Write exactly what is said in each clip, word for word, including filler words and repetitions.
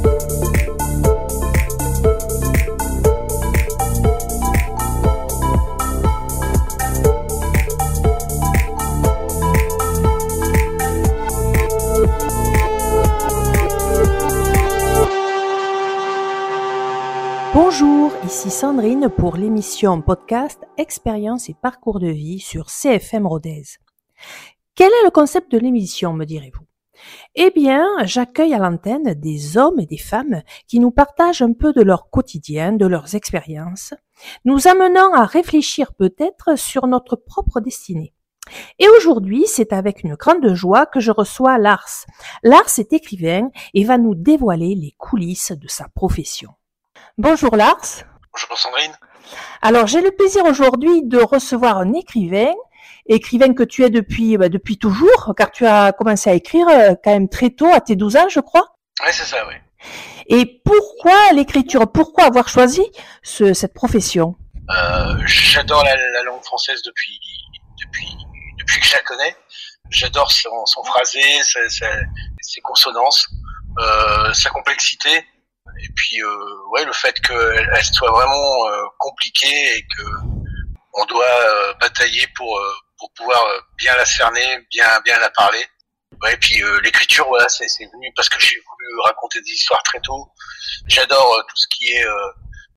Bonjour, ici Sandrine pour l'émission podcast Expérience et parcours de vie sur C F M Rodez. Quel est le concept de l'émission, me direz-vous ? Eh bien, j'accueille à l'antenne des hommes et des femmes qui nous partagent un peu de leur quotidien, de leurs expériences, nous amenant à réfléchir peut-être sur notre propre destinée. Et aujourd'hui, c'est avec une grande joie que je reçois Lars. Lars est écrivain et va nous dévoiler les coulisses de sa profession. Bonjour Lars. Bonjour Sandrine. Alors j'ai le plaisir aujourd'hui de recevoir un écrivain, écrivain que tu es depuis bah, depuis toujours, car tu as commencé à écrire euh, quand même très tôt, à tes douze ans je crois. Oui, c'est ça, oui. Et pourquoi l'écriture ? Pourquoi avoir choisi ce, cette profession ? euh, J'adore la, la langue française depuis, depuis, depuis que je la connais. J'adore son, son phrasé, sa, sa, ses consonances, euh, sa complexité. Et puis, euh, ouais, le fait qu'elle soit vraiment euh, compliquée et que on doit euh, batailler pour euh, pour pouvoir euh, bien la cerner, bien bien la parler. Ouais, et puis euh, l'écriture, voilà, c'est c'est venu parce que j'ai voulu raconter des histoires très tôt. J'adore euh, tout ce qui est euh,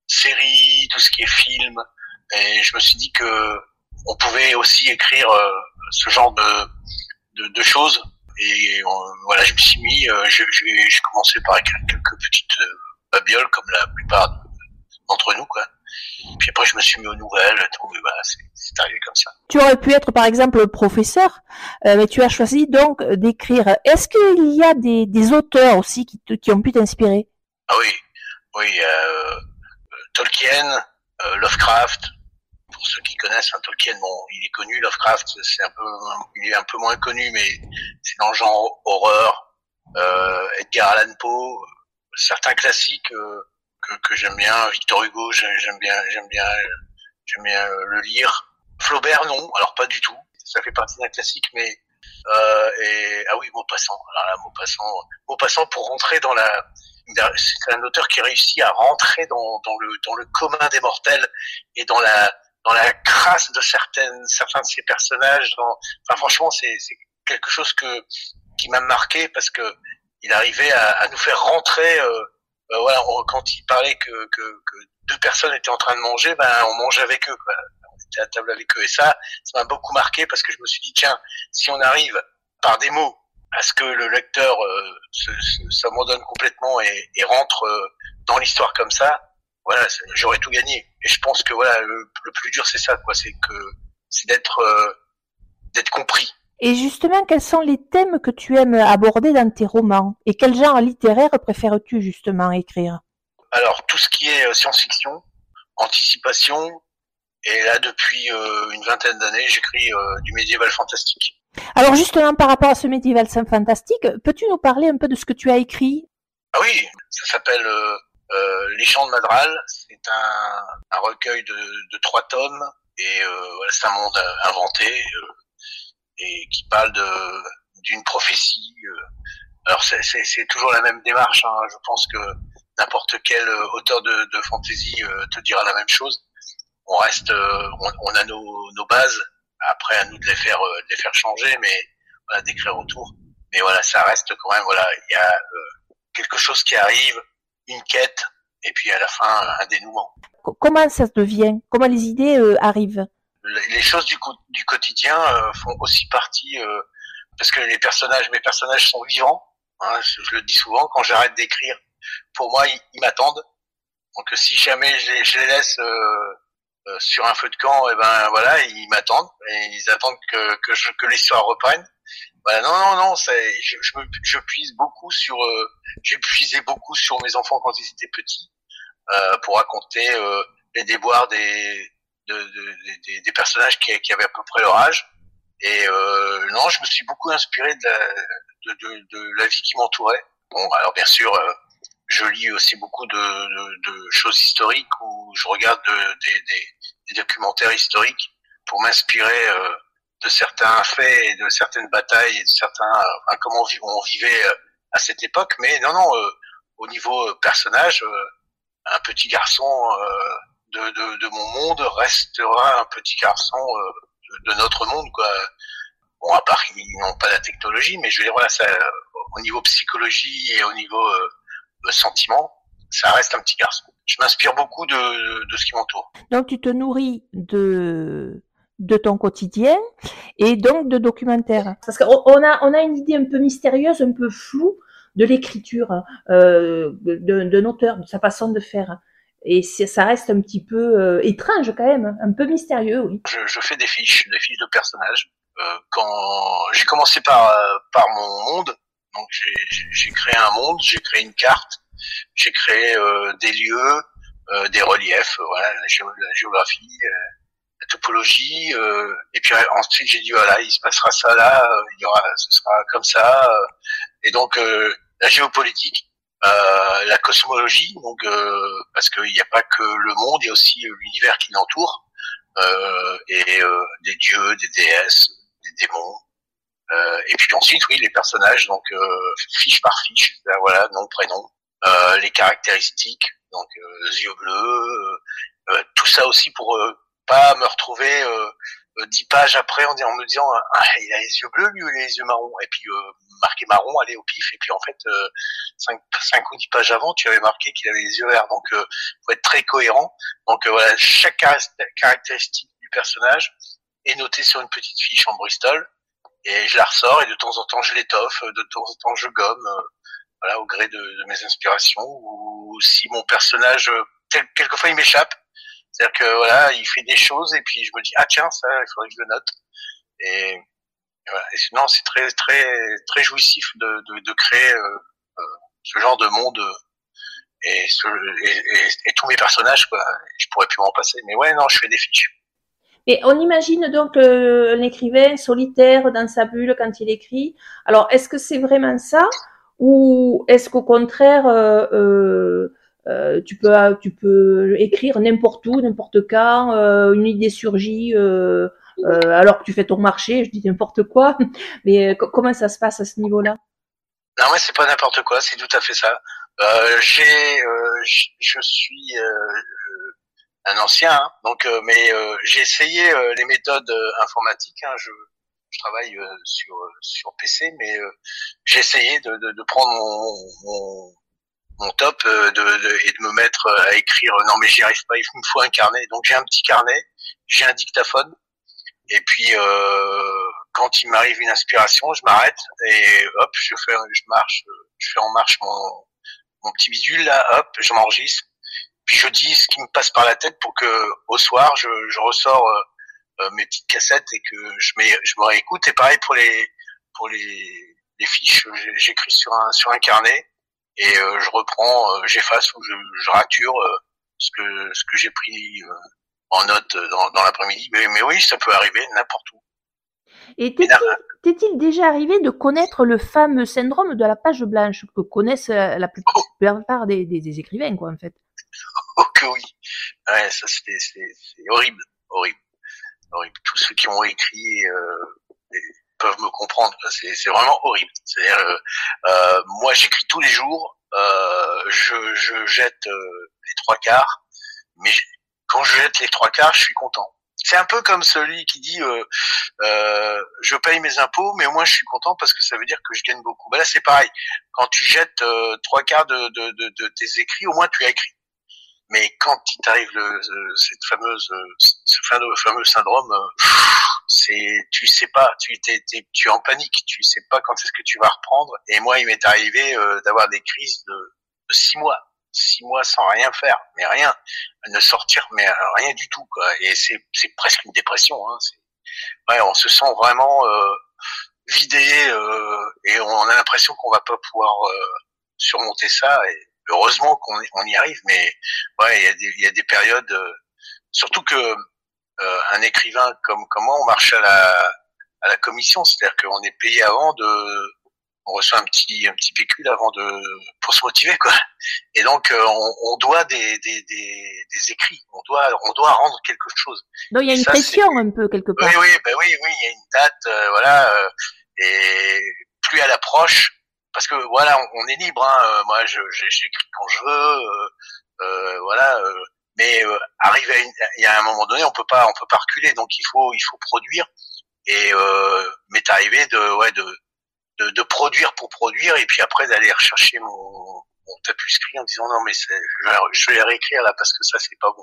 série, tout ce qui est film, et je me suis dit que on pouvait aussi écrire euh, ce genre de de, de choses. Et on, voilà, je me suis mis, euh, j'ai j'ai commencé par écrire quelques petites euh, babioles comme la plupart d'entre nous, quoi. Puis après, je me suis mis aux nouvelles, tout, et voilà, c'est, c'est arrivé comme ça. Tu aurais pu être par exemple professeur, euh, mais tu as choisi donc d'écrire. Est-ce qu'il y a des, des auteurs aussi qui, te, qui ont pu t'inspirer ? Ah oui, oui, euh, Tolkien, euh, Lovecraft. Pour ceux qui connaissent, hein, Tolkien, bon, il est connu. Lovecraft, c'est un peu, il est un peu moins connu, mais c'est dans le genre horreur. Euh, Edgar Allan Poe, certains classiques euh, que, que j'aime bien. Victor Hugo, j'aime bien, j'aime bien, j'aime bien le lire. Flaubert, non, alors pas du tout. Ça fait partie d'un classique, mais euh, et ah oui, Maupassant. Alors là, Maupassant, Maupassant pour rentrer dans la, c'est un auteur qui réussit à rentrer dans, dans le, dans le commun des mortels et dans la dans la crasse de certaines, certains de ses personnages. Dans, enfin, franchement, c'est, c'est quelque chose que qui m'a marqué parce que il arrivait à, à nous faire rentrer. Euh, euh, voilà, on, quand il parlait que, que que deux personnes étaient en train de manger, ben on mangeait avec eux, quoi. On était à table avec eux, et ça, ça m'a beaucoup marqué parce que je me suis dit tiens, si on arrive par des mots à ce que le lecteur euh, se, se, s'abandonne complètement et, et rentre euh, dans l'histoire comme ça. Voilà, j'aurais tout gagné. Et je pense que voilà, le, le plus dur c'est ça, quoi, c'est que c'est d'être euh, d'être compris. Et justement, quels sont les thèmes que tu aimes aborder dans tes romans ? Et quel genre littéraire préfères-tu justement écrire ? Alors tout ce qui est euh, science-fiction, anticipation, et là depuis euh, une vingtaine d'années, j'écris euh, du médiéval fantastique. Alors justement, par rapport à ce médiéval fantastique, peux-tu nous parler un peu de ce que tu as écrit ? Ah oui, ça s'appelle euh, Euh, Les Chants de Madral, c'est un, un recueil de, de trois tomes et euh, voilà, c'est un monde inventé euh, et qui parle de d'une prophétie. Euh. Alors c'est, c'est, c'est toujours la même démarche. Hein. Je pense que n'importe quel auteur de, de fantasy euh, te dira la même chose. On reste, euh, on, on a nos, nos bases. Après, à nous de les faire, euh, de les faire changer, mais voilà, d'écrire autour. Mais voilà, ça reste quand même. Voilà, il y a euh, quelque chose qui arrive. Une quête, et puis à la fin, un dénouement. Comment ça se devient ? Comment les idées euh, arrivent ? Les choses du, co- du quotidien euh, font aussi partie, euh, parce que les personnages, mes personnages sont vivants, hein, je, je le dis souvent, quand j'arrête d'écrire, pour moi, ils, ils m'attendent. Donc si jamais je les, je les laisse euh, euh, sur un feu de camp, et ben voilà, ils m'attendent, et ils attendent que, que, je, que l'histoire reprenne. Bah non non non, c'est, je, je, me, je puise beaucoup sur, euh, j'ai puisé beaucoup sur mes enfants quand ils étaient petits euh, pour raconter euh, les déboires des, de, de, des, des personnages qui, qui avaient à peu près leur âge. Et euh, non, je me suis beaucoup inspiré de la, de, de, de la vie qui m'entourait. Bon, alors bien sûr, euh, je lis aussi beaucoup de, de, de choses historiques où je regarde de, des, des, des documentaires historiques pour m'inspirer. Euh, de certains faits et de certaines batailles et de certains, enfin, comment on vivait à cette époque. Mais non, non, euh, au niveau personnage, euh, un petit garçon euh, de, de, de mon monde restera un petit garçon euh, de, de notre monde, quoi. Bon, à part qu'ils n'ont pas la technologie, mais je veux dire, voilà, ça, au niveau psychologie et au niveau euh, sentiment, ça reste un petit garçon. Je m'inspire beaucoup de, de, de ce qui m'entoure. Donc, tu te nourris de de ton quotidien et donc de documentaires. Parce qu'on a on a une idée un peu mystérieuse, un peu floue de l'écriture euh, d'un auteur, de sa façon de faire. Et ça reste un petit peu euh, étrange quand même, un peu mystérieux, oui. Je, je fais des fiches, des fiches de personnages. Euh, quand j'ai commencé par par mon monde, donc j'ai, j'ai créé un monde, j'ai créé une carte, j'ai créé euh, des lieux, euh, des reliefs, euh, voilà, la, géo, la géographie, euh, la topologie, euh, et puis ensuite j'ai dit voilà, il se passera ça là, euh, il y aura, ce sera comme ça, euh, et donc euh, la géopolitique, euh, la cosmologie, donc euh, parce qu'il n'y a pas que le monde, il y a aussi l'univers qui l'entoure, euh, et euh, des dieux, des déesses, des démons. Euh, et puis ensuite, oui, les personnages, donc euh, fiche par fiche, là, voilà, nom, prénom, euh, les caractéristiques, donc euh, yeux bleus, euh, tout ça aussi pour euh, pas me retrouver euh, dix pages après en, en me disant ah, il a les yeux bleus lui ou il a les yeux marrons, et puis euh, marqué marron, aller au pif, et puis en fait euh, cinq, cinq ou dix pages avant tu avais marqué qu'il avait les yeux verts, donc euh, faut être très cohérent. Donc euh, voilà, chaque caractéristique du personnage est notée sur une petite fiche en Bristol, et je la ressors, et de temps en temps je l'étoffe, de temps en temps je gomme, euh, voilà, au gré de, de mes inspirations, ou si mon personnage, tel, quelquefois il m'échappe, c'est-à-dire que voilà, il fait des choses, et puis je me dis ah tiens, ça, il faudrait que je le note, et, et voilà. Et sinon c'est très très très jouissif de, de, de créer euh, euh, ce genre de monde, et, ce, et, et, et tous mes personnages, quoi. Je pourrais plus m'en passer, mais ouais, non, je fais des fiches. Et on imagine donc euh, un écrivain solitaire dans sa bulle quand il écrit. Alors, est-ce que c'est vraiment ça, ou est-ce qu'au contraire, euh, euh, euh, tu peux tu peux écrire n'importe où, n'importe quand, euh, une idée surgit euh, euh, alors que tu fais ton marché, je dis n'importe quoi, mais euh, comment ça se passe à ce niveau-là? Non, mais c'est pas n'importe quoi, c'est tout à fait ça. Euh, j'ai, euh, je suis euh, un ancien, hein, donc euh, mais euh, j'ai essayé euh, les méthodes euh, informatiques. Hein, je, je travaille euh, sur sur P C, mais euh, j'ai essayé de, de, de prendre mon, mon, mon top euh, de, de, et de me mettre à écrire. Non, mais j'y arrive pas. Il me faut un carnet. Donc j'ai un petit carnet, j'ai un dictaphone, et puis euh, quand il m'arrive une inspiration, je m'arrête et hop, je fais, je marche, je fais en marche mon mon petit bidule là, hop, je m'enregistre. Puis je dis ce qui me passe par la tête pour que au soir je, je ressors euh, euh, mes petites cassettes et que je mets, je me réécoute. Et pareil pour les pour les, les fiches, j'écris sur un sur un carnet et euh, je reprends, euh, j'efface ou je, je rature euh, ce que ce que j'ai pris euh, en note dans, dans l'après-midi. Mais, mais oui, ça peut arriver n'importe où. Et t'est-il, t'est-il déjà arrivé de connaître le fameux syndrome de la page blanche que connaissent la plupart des, des, des écrivains, quoi, en fait? Oh que oui, ouais, ça c'est, c'est, c'est horrible, horrible, horrible. Tous ceux qui ont écrit euh, peuvent me comprendre. C'est, c'est vraiment horrible. C'est-à-dire, euh, euh, moi j'écris tous les jours, euh, je, je jette euh, les trois quarts, mais quand je jette les trois quarts, je suis content. C'est un peu comme celui qui dit euh, euh, je paye mes impôts, mais au moins je suis content parce que ça veut dire que je gagne beaucoup. Ben là c'est pareil. Quand tu jettes euh, trois quarts de, de, de, de tes écrits, au moins tu as écrit. Mais quand il t'arrive le, cette fameuse, ce fameux syndrome, c'est, tu sais pas, tu t'es, t'es, tu es en panique, tu sais pas quand est-ce que tu vas reprendre. Et moi, il m'est arrivé euh, d'avoir des crises de, de six mois, six mois sans rien faire, mais rien, ne sortir, mais rien du tout, quoi. Et c'est, c'est presque une dépression. Hein. C'est, ouais, on se sent vraiment euh, vidé euh, et on a l'impression qu'on va pas pouvoir euh, surmonter ça. Et, heureusement qu'on on y arrive, mais ouais, il y a des, il y a des périodes, euh, surtout que euh, un écrivain comme comme moi, on marche à la à la commission, c'est-à-dire qu'on est payé avant de, on reçoit un petit un petit pécule avant de pour se motiver, quoi. Et donc euh, on, on doit des, des des des écrits, on doit on doit rendre quelque chose. Donc il y a et une ça, pression c'est... un peu quelque part. Oui oui ben oui oui, il y a une date, euh, voilà, euh, et plus elle approche, parce que voilà, on, on est libre. Hein, euh, moi, je, j'écris quand je veux. Euh, euh, voilà. Euh, mais euh, arrivé à une, il y a un moment donné, on peut pas, on peut pas reculer. Donc il faut, il faut produire. Et euh, m'est arrivé de, ouais, de, de, de produire pour produire, et puis après d'aller rechercher mon, mon tapuscrit en disant non mais c'est, je, je vais les réécrire là parce que ça c'est pas bon.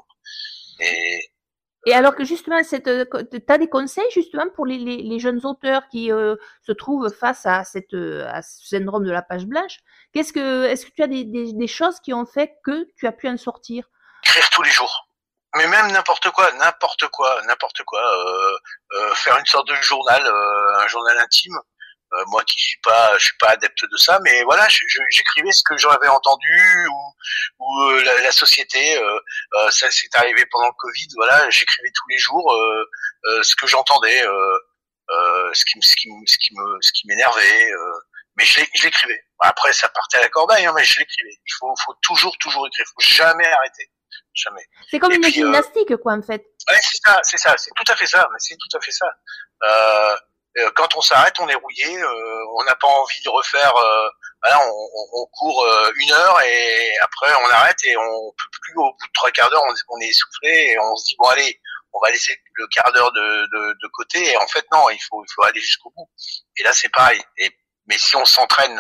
Et Et alors que justement, cette, t'as des conseils justement pour les, les, les jeunes auteurs qui euh, se trouvent face à cette à ce syndrome de la page blanche. Qu'est-ce que, est-ce que tu as des, des, des choses qui ont fait que tu as pu en sortir? Écrire tous les jours. Mais même n'importe quoi, n'importe quoi, n'importe quoi. Euh, euh, faire une sorte de journal, euh, un journal intime. Euh, moi qui suis pas, je suis pas adepte de ça, mais voilà, je, je, j'écrivais ce que j'avais entendu ou, ou euh, la, la société. Euh, euh, ça c'est arrivé pendant le Covid. Voilà, j'écrivais tous les jours euh, euh, ce que j'entendais, euh, euh, ce qui, ce qui, ce qui me, ce qui m'énervait. Euh, mais je, je l'écrivais. Après, ça partait à la corbeille, hein, mais je l'écrivais. Il faut, faut toujours, toujours écrire. Faut jamais arrêter, jamais. C'est comme Et une puis, gymnastique, euh, quoi, en fait. Ouais, c'est ça, c'est ça, c'est tout à fait ça. Mais c'est tout à fait ça. Euh, Quand on s'arrête, on est rouillé, euh, on n'a pas envie de refaire. Euh, voilà, on, on, on court euh, une heure et après on arrête et on peut plus. Au bout de trois quarts d'heure, on, on est essoufflé et on se dit bon allez, on va laisser le quart d'heure de, de, de côté. Et en fait non, il faut il faut aller jusqu'au bout. Et là c'est pareil. Et mais si on s'entraîne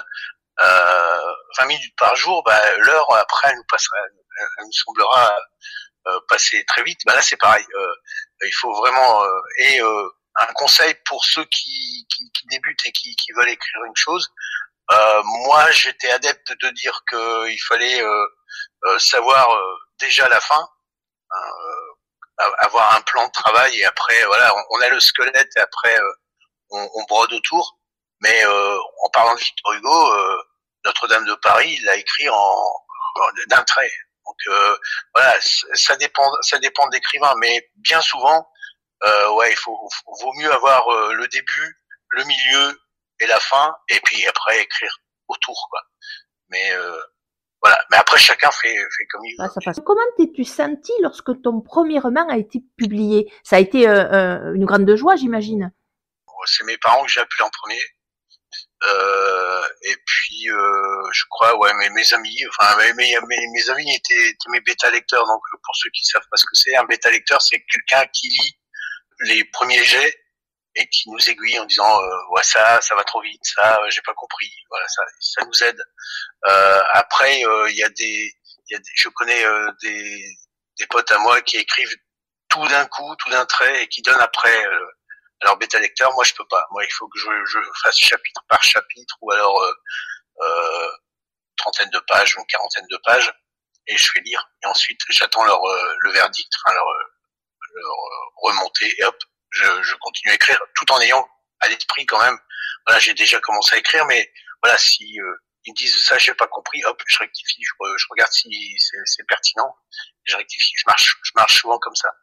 euh, vingt minutes par jour, bah, l'heure après elle nous passera, elle nous semblera euh, passer très vite. Bah là c'est pareil. Euh, il faut vraiment euh, et euh, un conseil pour ceux qui, qui, qui débutent et qui, qui veulent écrire une chose. Euh, moi, j'étais adepte de dire qu'il fallait euh, euh, savoir euh, déjà la fin, hein, euh, avoir un plan de travail et après, voilà, on, on a le squelette et après euh, on, on brode autour. Mais euh, en parlant de Victor Hugo, euh, Notre-Dame de Paris, il l'a écrit en, en d'un trait. Donc euh, voilà, ça dépend, ça dépend de l'écrivain, mais bien souvent. Euh, ouais, il faut, vaut mieux avoir euh, le début, le milieu et la fin, et puis après écrire autour, quoi. Mais euh, voilà. Mais après chacun fait, fait comme il veut. Ah, ça passe. Comment t'es-tu senti lorsque ton premier roman a été publié? Ça a été euh, euh, une grande joie, j'imagine. C'est mes parents que j'ai appelés en premier. Euh, et puis euh, je crois, ouais, mes, mes amis, enfin mes, mes, mes amis étaient, étaient mes bêta lecteurs. Donc pour ceux qui savent pas ce que c'est, un bêta lecteur, c'est quelqu'un qui lit les premiers jets et qui nous aiguille en disant euh, ouais ça ça va trop vite, ça euh, j'ai pas compris, voilà, ça ça nous aide. Euh, après il euh, y a des il y a des, je connais euh, des des potes à moi qui écrivent tout d'un coup, tout d'un trait et qui donnent après euh, à leur bêta lecteur. Moi je peux pas, moi il faut que je, je fasse chapitre par chapitre ou alors euh, euh, trentaine de pages ou quarantaine de pages et je fais lire et ensuite j'attends leur euh, le verdict, enfin leur leur remonter et hop, je, je continue à écrire tout en ayant à l'esprit quand même. Voilà, j'ai déjà commencé à écrire, mais voilà, si euh, ils me disent ça, j'ai pas compris, hop, je rectifie, je, je regarde si c'est, c'est pertinent, je rectifie. Je marche, je marche souvent comme ça.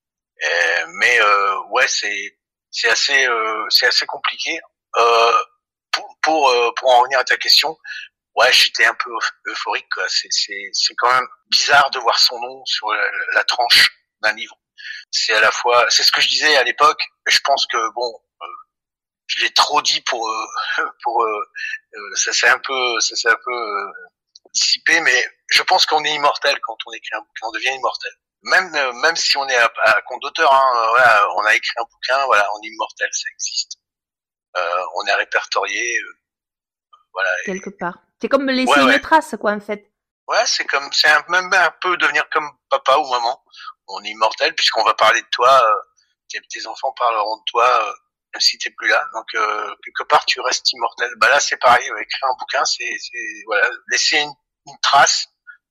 Et, mais euh, ouais, c'est c'est assez euh, c'est assez compliqué. Euh, pour pour euh, pour en revenir à ta question, ouais, j'étais un peu euphorique, quoi. C'est c'est c'est quand même bizarre de voir son nom sur la, la tranche d'un livre. C'est à la fois, c'est ce que je disais à l'époque, mais je pense que bon, euh, je l'ai trop dit pour euh, pour euh, euh, ça c'est un peu ça c'est un peu euh, dissipé, mais je pense qu'on est immortel quand on écrit un bouquin, on devient immortel. Même euh, même si on est à, à compte d'auteur, hein, euh, voilà, on a écrit un bouquin, voilà, on est immortel, ça existe. Euh, on est répertorié, euh, voilà. Quelque part. C'est comme laisser ouais, ouais. une trace, quoi, en fait. Ouais, c'est comme, c'est un, même un peu devenir comme papa ou maman. On est immortel puisqu'on va parler de toi, euh, tes, tes enfants parleront de toi, euh, même si t'es plus là. Donc euh, quelque part, tu restes immortel. Bah là, c'est pareil. Ouais, écrire un bouquin, c'est, c'est voilà, laisser une, une trace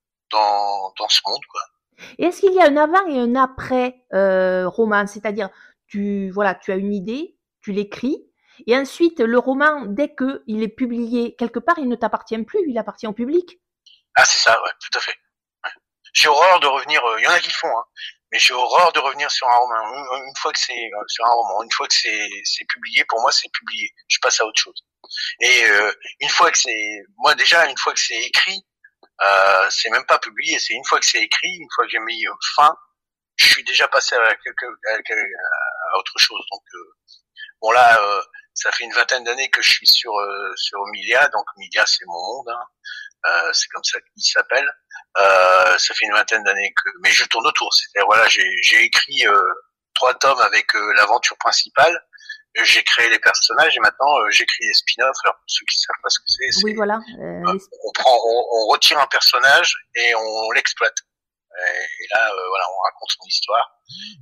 dans dans ce monde, quoi. Et est-ce qu'il y a un avant et un après euh, roman? C'est-à-dire, tu voilà, tu as une idée, tu l'écris, et ensuite le roman, dès que il est publié quelque part, il ne t'appartient plus, il appartient au public. Ah, c'est ça, ouais, tout à fait. Ouais. J'ai horreur de revenir, il euh, y en a qui le font, hein, mais j'ai horreur de revenir sur un roman. Une, une fois que c'est euh, sur un roman, une fois que c'est c'est publié, pour moi c'est publié. Je passe à autre chose. Et euh, une fois que c'est, moi déjà, une fois que c'est écrit, euh, c'est même pas publié. C'est une fois que c'est écrit, une fois que j'ai mis euh, fin, je suis déjà passé à quelque à, à autre chose. Donc euh, bon là, euh, ça fait une vingtaine d'années que je suis sur euh, sur Milia, donc Milia c'est mon monde, hein. euh, c'est comme ça qu'il s'appelle. Euh, ça fait une vingtaine d'années que, mais je tourne autour. C'est-à-dire voilà, j'ai j'ai écrit euh, trois tomes avec euh, l'aventure principale. J'ai créé les personnages et maintenant euh, j'écris les spin-offs. Alors pour ceux qui savent pas ce que c'est, c'est oui, voilà. Euh, euh, les... on prend, on, on retire un personnage et on l'exploite. Et, et là, euh, voilà, on raconte son histoire.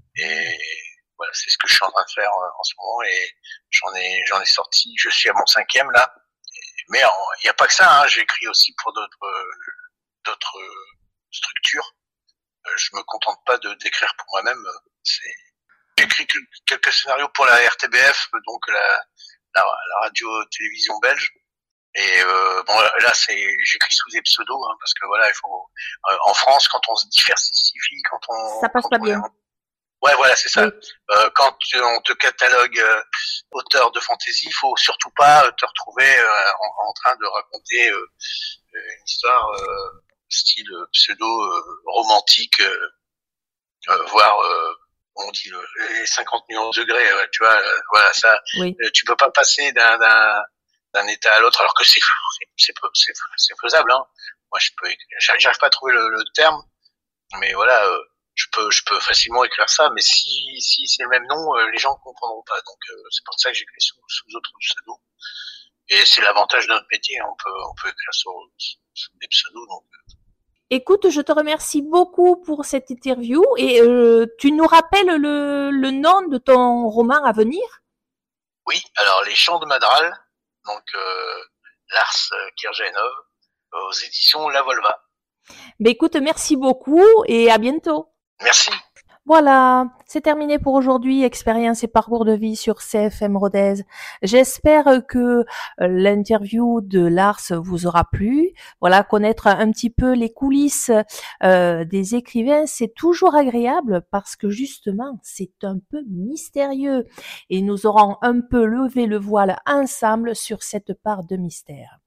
Et voilà, c'est ce que je suis en train de faire euh, en ce moment. Et j'en ai, j'en ai sorti. Je suis à mon cinquième là. Mais il n'y a pas que ça. Hein, j'écris aussi pour d'autres, euh, d'autres euh, structures. Euh, je me contente pas de d'écrire pour moi-même. C'est J'écris quelques scénarios pour la R T B F, donc la, la, la radio-télévision belge. Et euh, bon, là, c'est j'écris sous des pseudos, hein, parce que voilà, il faut euh, en France, quand on se diversifie, quand on ça passe quand pas on bien. Est... Ouais, voilà, c'est ça. Oui. Euh, quand on te catalogue euh, auteur de fantasy, il faut surtout pas te retrouver euh, en, en train de raconter euh, une histoire euh, style pseudo euh, romantique, euh, euh, voire euh, on dit les cinquante millions de degrés, tu vois, voilà, ça, oui. Tu peux pas passer d'un, d'un, d'un état à l'autre, alors que c'est, c'est, c'est, c'est faisable, hein. Moi, je peux, j'arrive pas à trouver le, le terme, mais voilà, je peux, je peux facilement écrire ça, mais si, si c'est le même nom, les gens comprendront pas, donc c'est pour ça que j'écris sous, sous autres pseudos. Et c'est l'avantage de notre métier, on peut, on peut écrire sur, sur des pseudos, donc. Écoute, je te remercie beaucoup pour cette interview et euh, tu nous rappelles le, le nom de ton roman à venir ? Oui, alors Les Chants de Madral, donc euh, Lars Kirjanov, aux éditions La Volva. Ben écoute, merci beaucoup et à bientôt. Merci. Voilà, c'est terminé pour aujourd'hui, expérience et parcours de vie sur C F M Rodez. J'espère que l'interview de Lars vous aura plu. Voilà, connaître un petit peu les coulisses euh, des écrivains, c'est toujours agréable parce que justement, c'est un peu mystérieux et nous aurons un peu levé le voile ensemble sur cette part de mystère.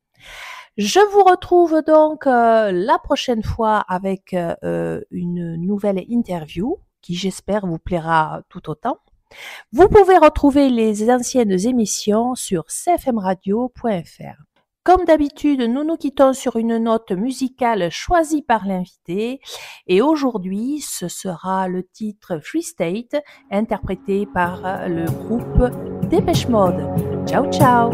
Je vous retrouve donc euh, la prochaine fois avec euh, une nouvelle interview qui j'espère vous plaira tout autant. Vous pouvez retrouver les anciennes émissions sur c f m radio point f r. Comme d'habitude, nous nous quittons sur une note musicale choisie par l'invité et aujourd'hui, ce sera le titre Free State interprété par le groupe Dépêche Mode. Ciao ciao.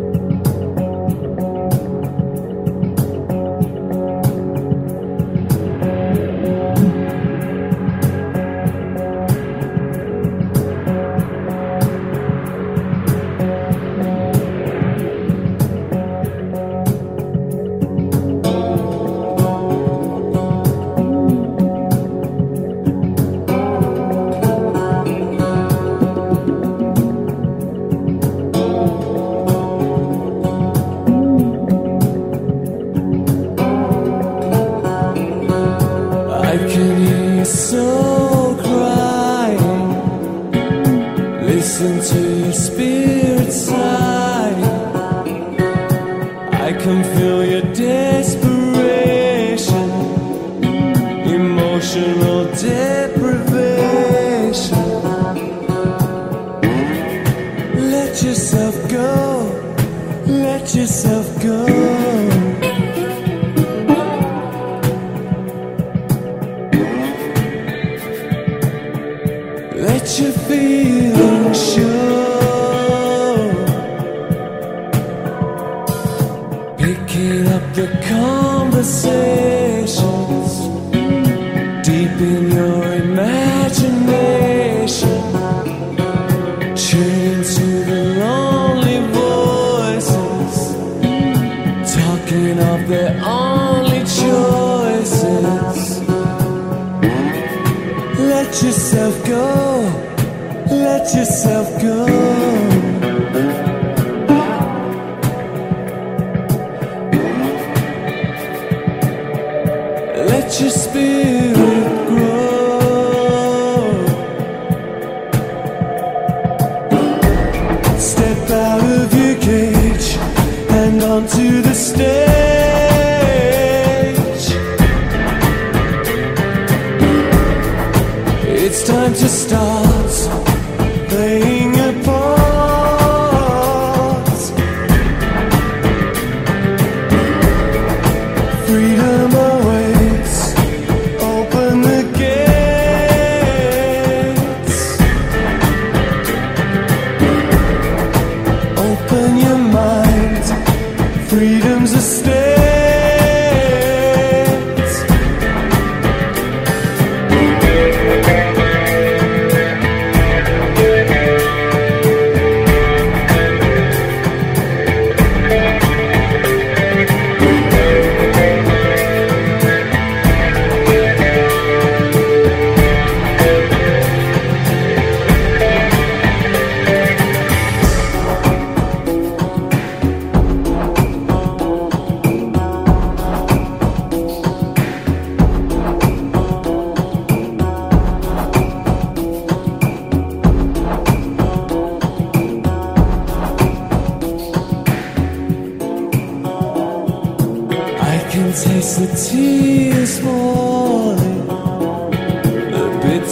Listen to your spirit sigh. I can feel your desperation, emotional deprivation. Let yourself go, let yourself go. Let your feelings show. Picking up the conversations deep in your imagination. Tuning to the lonely voices, talking of their only choices. Let yourself go, let yourself go. Let your spirit grow. Step out of your cage and onto the stage. It's time to start playing a part.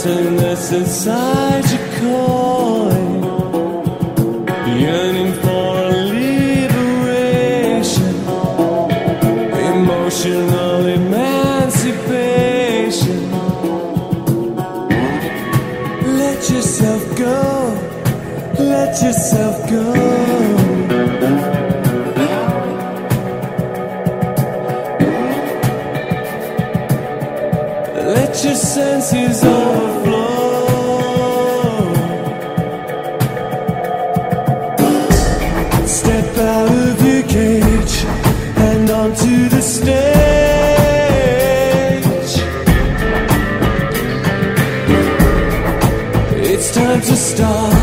emptiness inside your coin, yearning for a liberation, emotional emancipation. Let yourself go, let yourself go. Let your senses overflow. Step out of your cage and onto the stage. It's time to start